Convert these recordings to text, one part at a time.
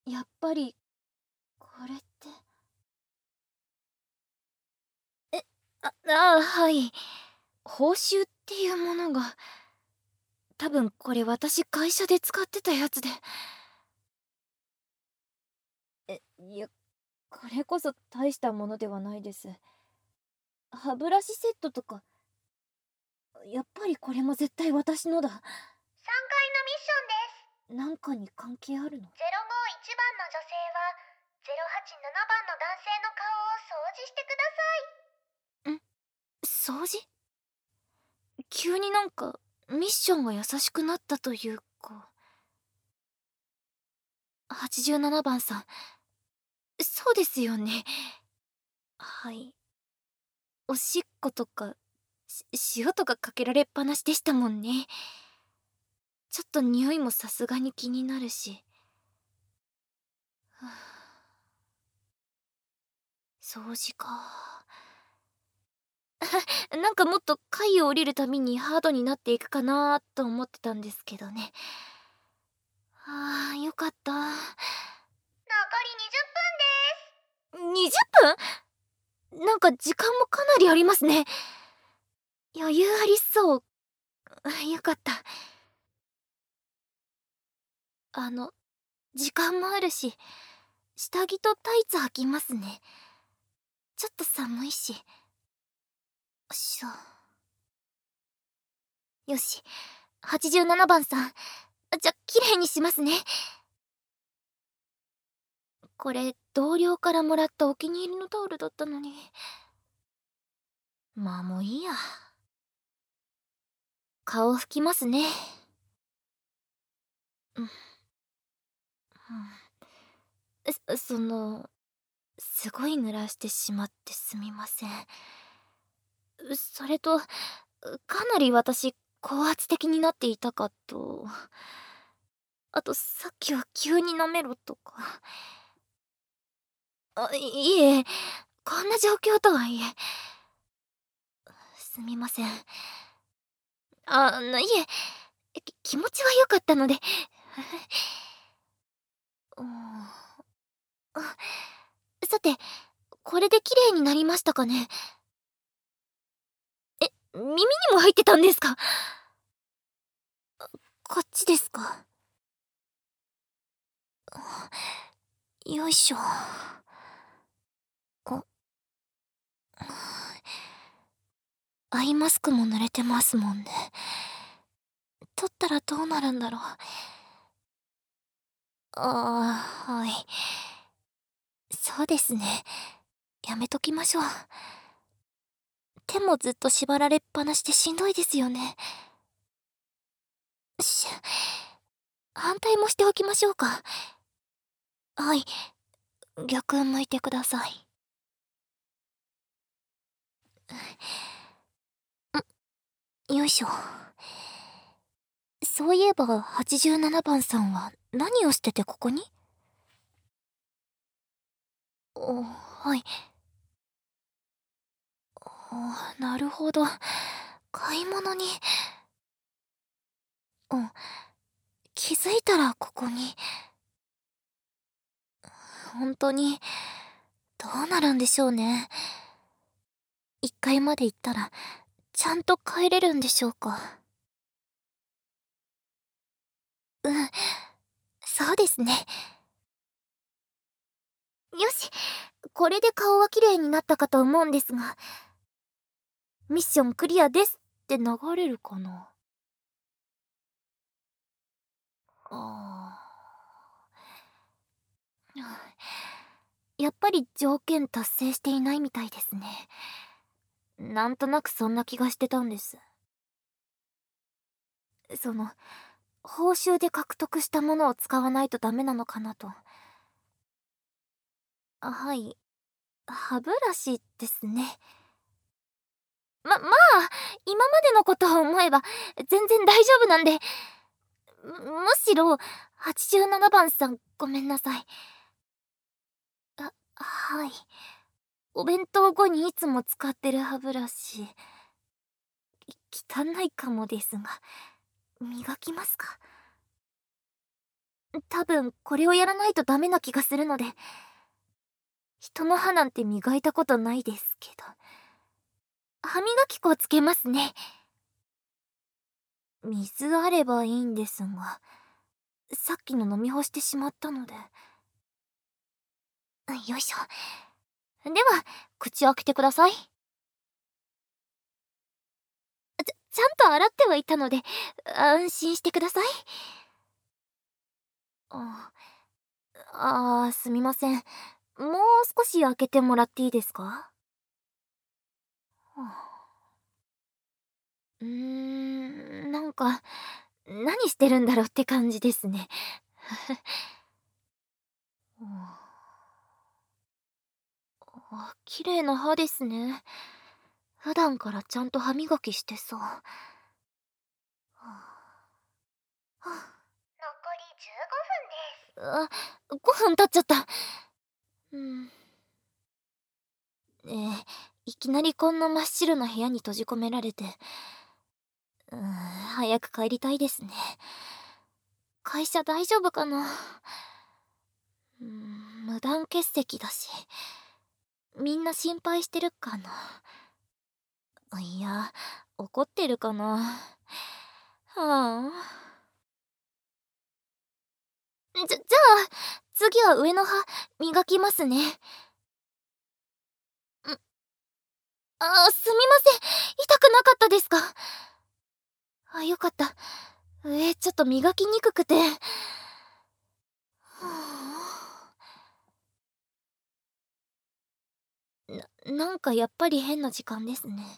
やっぱりこれって。はい。報酬っていうものが、多分これ私会社で使ってたやつで。いや、これこそ大したものではないです。歯ブラシセットとか、やっぱりこれも絶対私のだ。 3階のミッションです。 なんかに関係あるの？ 051番の女性は087番の男性の顔を掃除してくだ掃除？急になんかミッションが優しくなったというか。87番さん、そうですよね。はい。おしっことか、塩とかかけられっぱなしでしたもんね。ちょっと匂いもさすがに気になるし。はあ、掃除か。なんかもっと階を降りるたびにハードになっていくかなと思ってたんですけどね。ああ、よかった。 さい。残り20分です。 20分？なんか時間もかなりありますね。余裕ありそう。よかった。時間もあるし、下着とタイツ履きますね。ちょっと寒いし。よっしょ。よし、87番さん。じゃ、綺麗にしますね。これ、同僚からもらったお気に入りのタオルだったのに。まあもういいや。顔拭きますね。うん。すごい濡らしてしまってすみません。それと、かなり私、高圧的になっていたかと。あと、さっきは急に舐めろとか。いえ、こんな状況とはいえ。すみません。いえ、気持ちは良かったので。うん、さて、これで綺麗になりましたかね？耳にも入ってたんですか？こっちですか？よいしょ。あ、アイマスクも濡れてますもんね。取ったらどうなるんだろう。はい。そうですね。やめときましょう。手もずっと縛られっぱなしでしんどいですよね。反対もしておきましょうか。はい。逆向いてください。よいしょ。そういえば、87番さんは何をしててここに？はい。なるほど。買い物に。うん。気づいたらここに。本当に、どうなるんでしょうね。1階まで行ったら、ちゃんと帰れるんでしょうか。うん、そうですね。よし、これで顔は綺麗になったかと思うんですが、ミッションクリアですって流れるかな。あやっぱり条件達成していないみたいですね。なんとなくそんな気がしてたんです。その、報酬で獲得したものを使わないとダメなのかなと。はい。歯ブラシですね。まあ、今までのことを思えば、全然大丈夫なんで、むしろ、87番さんごめんなさい。はい。お弁当後にいつも使ってる歯ブラシ、汚いかもですが、磨きますか？ 多分これをやらないとダメな気がするので。人の歯なんて磨いたことないですけど。歯磨き粉をつけますね。水あればいいんですが、さっきの飲み干してしまったので。よいしょ。では、口を開けてください。ちゃんと洗ってはいたので、安心してください。すみません。もう少し開けてもらっていいですか？なんか、何してるんだろうって感じですね。綺麗な歯ですね。普段からちゃんと歯磨きしてさ。 残り15分です。 5分経っちゃった。うん。いきなりこんな真っ白な部屋に閉じ込められて、早く帰りたいですね。会社大丈夫かな。無断欠席だし、みんな心配してるかな。いや、怒ってるかな。はあ。じゃあ、次は上の歯、磨きますね。すみません。痛くなかったですか？よかった。上、ちょっと磨きにくくて。なんかやっぱり変な時間ですね。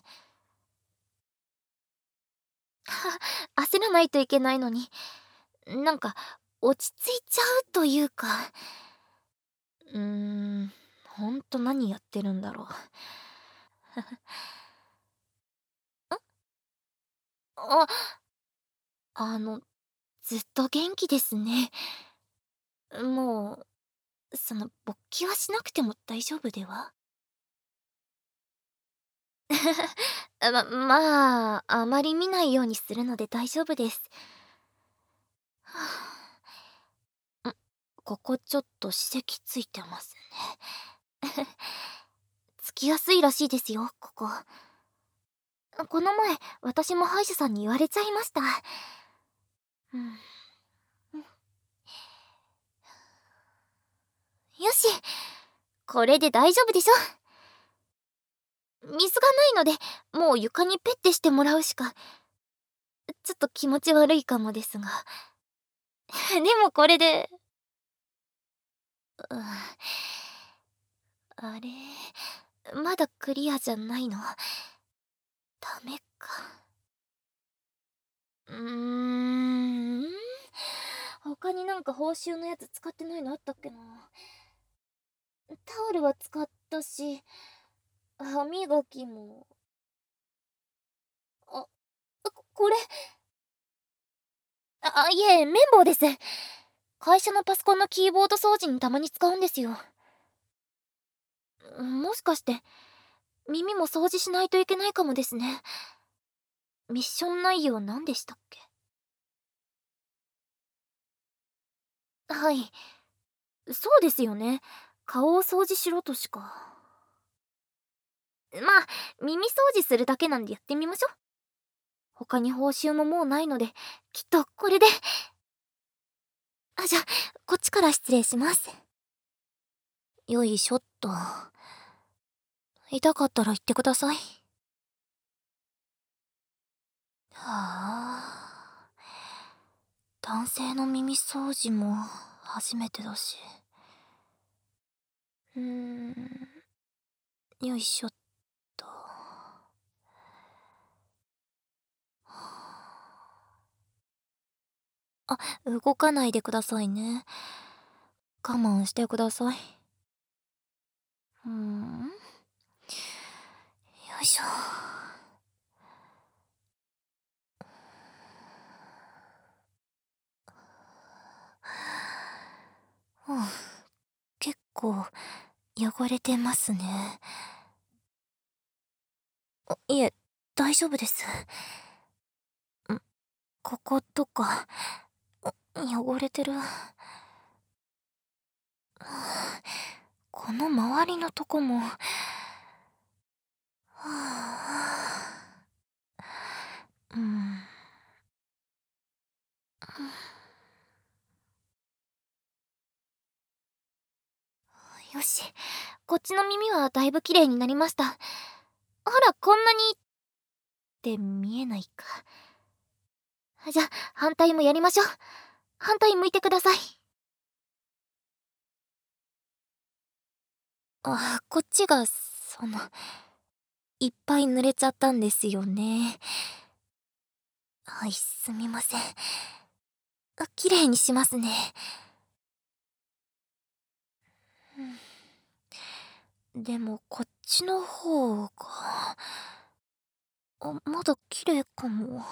焦らないといけないのに、なんか落ち着いちゃうというか。ほんと何やってるんだろう。あ、あの、ずっと元気ですね。もう、勃起はしなくても大丈夫では？あまり見ないようにするので大丈夫です。はあ、ここちょっと歯石ついてますね。つきやすいらしいですよ、ここ。この前、私も歯医者さんに言われちゃいました。うん。よし、これで大丈夫でしょ。水がないので、もう床にペッてしてもらうしか。ちょっと気持ち悪いかもですが。でもこれで、あれ、まだクリアじゃないの？ダメか。他になんか報酬のやつ使ってないのあったっけな。タオルは使ったし、歯磨きも。あ、これ。いえ、綿棒です。会社のパソコンのキーボード掃除にたまに使うんですよ。もしかして、耳も掃除しないといけないかもですね。ミッション内容何でしたっけ？はい。そうですよね。顔を掃除しろとしか。まあ、耳掃除するだけなんでやってみましょ。他に報酬ももうないので、きっとこれで。じゃあ、こっちから失礼します。よいしょっと。痛かったら言ってください。はあ。男性の耳掃除も初めてだし。よいしょっと。動かないでくださいね。我慢してください。よいしょ。結構汚れてますね。いえ、大丈夫です。こことか、 汚れてる。この周りのとこも。うん。よし、こっちの耳はだいぶ綺麗になりました。ほら、こんなにって見えないか。じゃあ反対もやりましょう。反対向いてください。こっちがいっぱい濡れちゃったんですよね。はい、すみません。綺麗にしますね。でもこっちの方がまだ綺麗かも。 残り10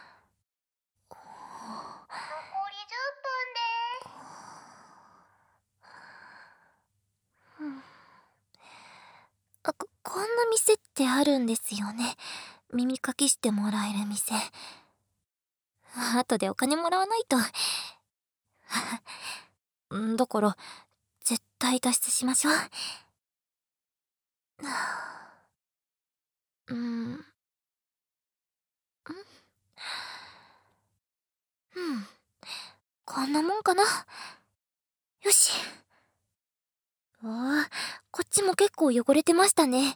分です。 こんな店ってあるんですよね。耳かきしてもらえる店。後でお金もらわないと。だから絶対脱出しましょう。こんなもんかな。よし。こっちも結構汚れてましたね。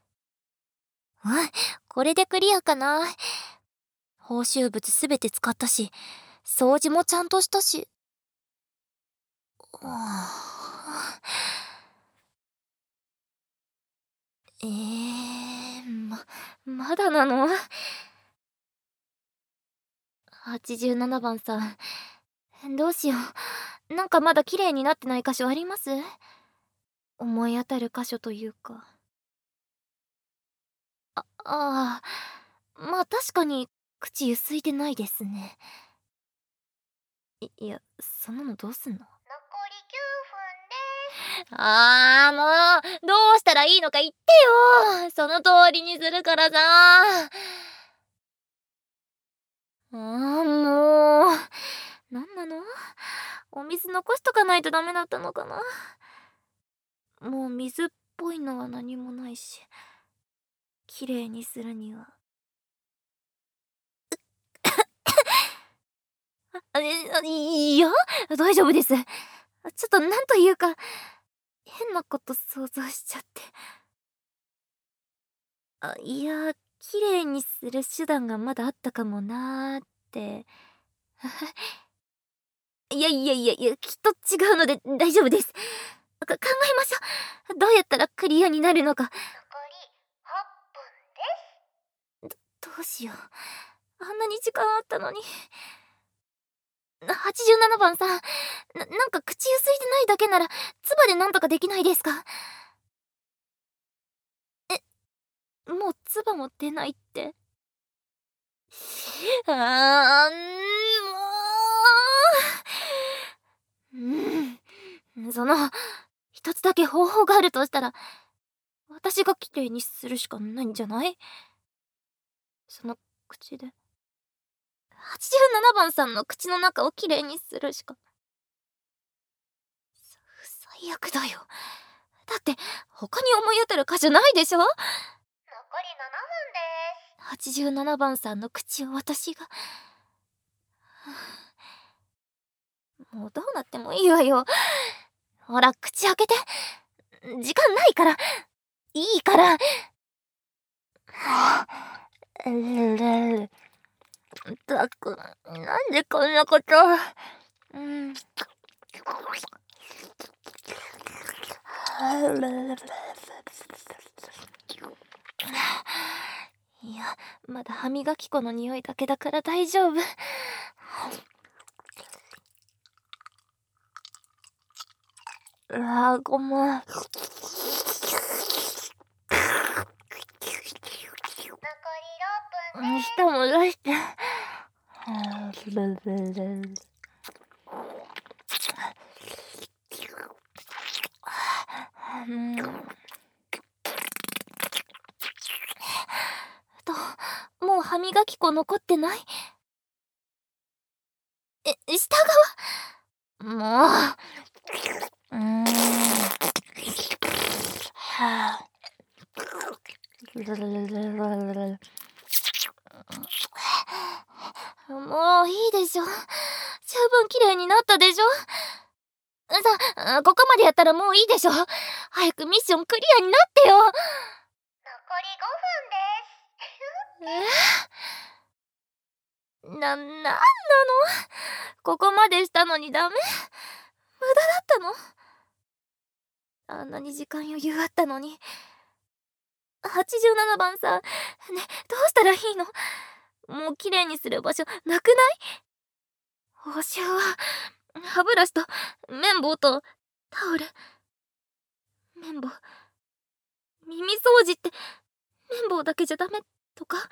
これでクリアかな。報酬物すべて使ったし、掃除もちゃんとしたし。まだなの？ 87 番さん。どうしよう。なんかまだ綺麗になってない箇所あります？思い当たる箇所というか。まあ確かに口ゆすいでないですね。いや、そんなのどうすんの？ 残り9分です。 もう、どうしたらいいのか言ってよ。その通りにするからさ。もう。なんなの？お水残しとかないとダメだったのかな。もう水っぽいのは何もないし、綺麗にするには。いや、大丈夫です。ちょっとなんというか、変なこと想像しちゃって。いや、綺麗にする手段がまだあったかもなーって。いやいやいやいや、きっと違うので大丈夫です。考えましょう。どうやったらクリアになるのか。 残り8分です。 どうしよう。あんなに時間あったのに。87番さん、なんか口ゆすいでないだけなら、唾でなんとかできないですか？もう唾も出ないって。あもう。一つだけ方法があるとしたら、私が綺麗にするしかないんじゃない？その口で。87番さんの口の中を綺麗にするしか。最悪だよ。だって他に思い当たる箇所ないでしょ？ 残り7分です。 87番さんの口を私が。もうどうなってもいいわよ。ほら、口開けて。時間ないから。いいから。ったく、なんでこんなこと。いや、まだ歯磨き粉の匂いだけだから大丈夫。ごめん。 残り6分です。 舌も出して。もう歯磨き粉残ってない？下側？ もう。はあ。もういいでしょ。十分綺麗になったでしょ。さあ、ここまでやったらもういいでしょ。早くミッションクリアになってよ。 残り5分です。 なんなの。ここまでしたのにダメ？無駄だったの？あんなに時間余裕あったのに。87番さん、ね、どうしたらいいの？もう綺麗にする場所なくない？報酬は、歯ブラシと、綿棒と、タオル。綿棒。耳掃除って、綿棒だけじゃダメとか？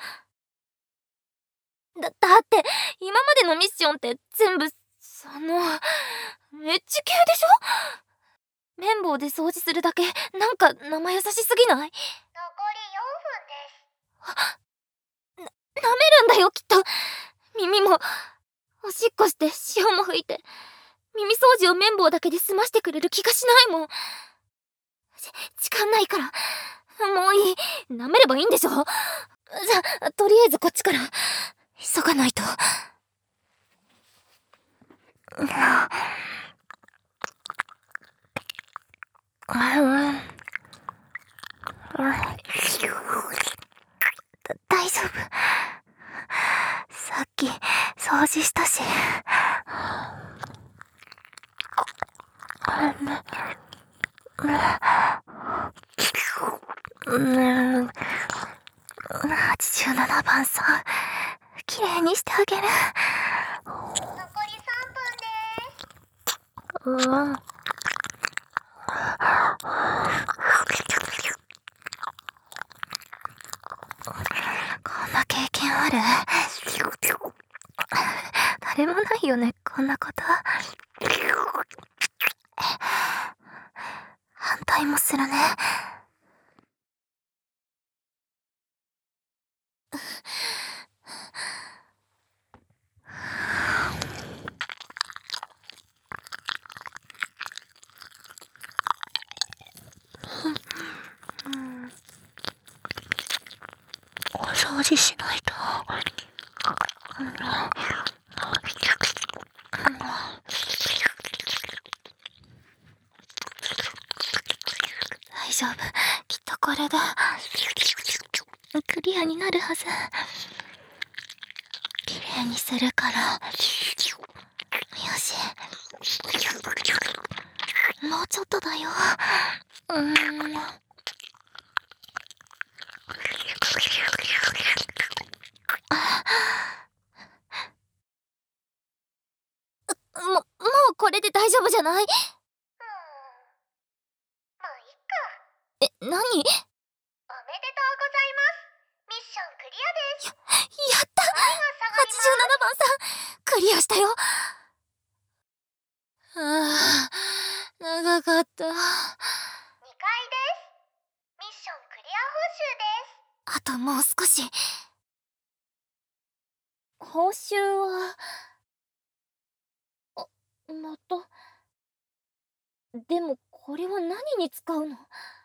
だって今までのミッションって全部エッチ系でしょ？綿棒で掃除するだけなんか生優しすぎない？ 残り4分です。 舐めるんだよきっと。耳もおしっこして塩も吹いて耳掃除を綿棒だけで済ましてくれる気がしないもん。時間ないからもういい。舐めればいいんでしょ。じゃあとりあえずこっちから急がないと。大丈夫。さっき掃除したし。87番さん、綺麗にしてあげる。 残り3分です。 うん。こんな経験ある？誰もないよね、こんなこと。反対もするね。お掃除しないと。大丈夫。きっとこれでクリアになるはず。綺麗にするから。よし。もうちょっとだよ。もうこれで大丈夫じゃない？ まあいっか。 何？ おめでとうございます。ミッションクリアです。 やった！ 87 番さん、クリアしたよ。長かった。 2回です。ミッションクリア報酬です。 あともう少し。報酬は、また。でもこれは何に使うの？